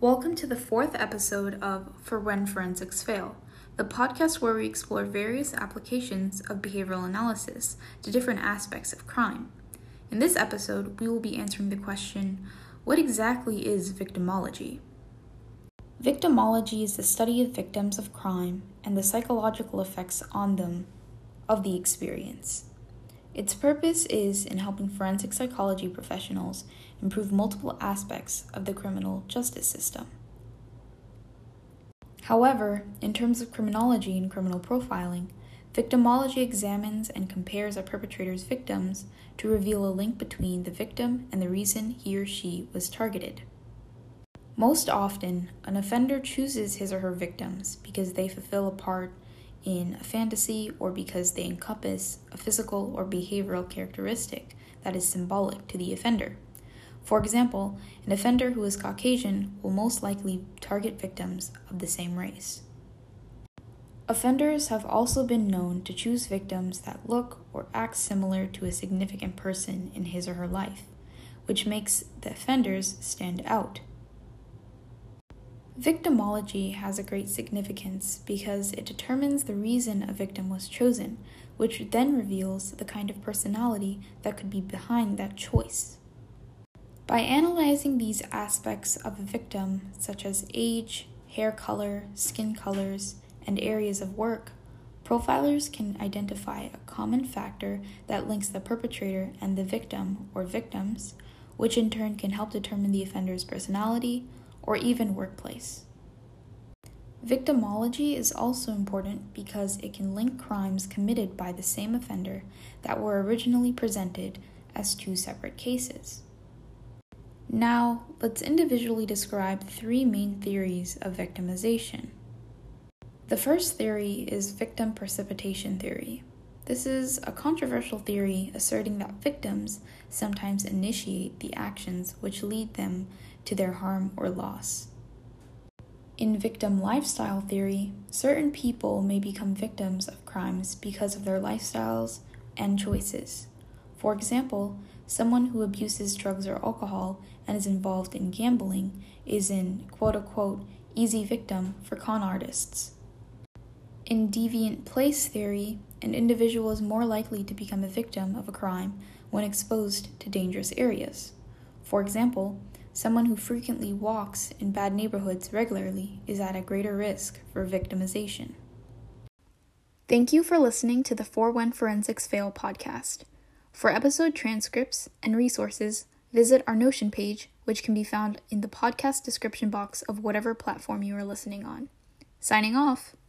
Welcome to the fourth episode of For When Forensics Fail, the podcast where we explore various applications of behavioral analysis to different aspects of crime. In this episode, we will be answering the question, what exactly is victimology? Victimology is the study of victims of crime and the psychological effects on them of the experience. Its purpose is in helping forensic psychology professionals improve multiple aspects of the criminal justice system. However, in terms of criminology and criminal profiling, victimology examines and compares a perpetrator's victims to reveal a link between the victim and the reason he or she was targeted. Most often, an offender chooses his or her victims because they fulfill a part in a fantasy or because they encompass a physical or behavioral characteristic that is symbolic to the offender. For example, an offender who is Caucasian will most likely target victims of the same race. Offenders have also been known to choose victims that look or act similar to a significant person in his or her life, which makes the offenders stand out. Victimology has a great significance because it determines the reason a victim was chosen, which then reveals the kind of personality that could be behind that choice. By analyzing these aspects of a victim, such as age, hair color, skin colors, and areas of work, profilers can identify a common factor that links the perpetrator and the victim or victims, which in turn can help determine the offender's personality or even workplace. Victimology is also important because it can link crimes committed by the same offender that were originally presented as two separate cases. Now, let's individually describe three main theories of victimization. The first theory is victim precipitation theory. This is a controversial theory asserting that victims sometimes initiate the actions which lead them to their harm or loss. In victim lifestyle theory, certain people may become victims of crimes because of their lifestyles and choices. For example, someone who abuses drugs or alcohol and is involved in gambling is an quote-unquote easy victim for con artists. In deviant place theory, an individual is more likely to become a victim of a crime when exposed to dangerous areas. For example, someone who frequently walks in bad neighborhoods regularly is at a greater risk for victimization. Thank you for listening to the For When Forensics Fail podcast. For episode transcripts and resources, visit our Notion page, which can be found in the podcast description box of whatever platform you are listening on. Signing off.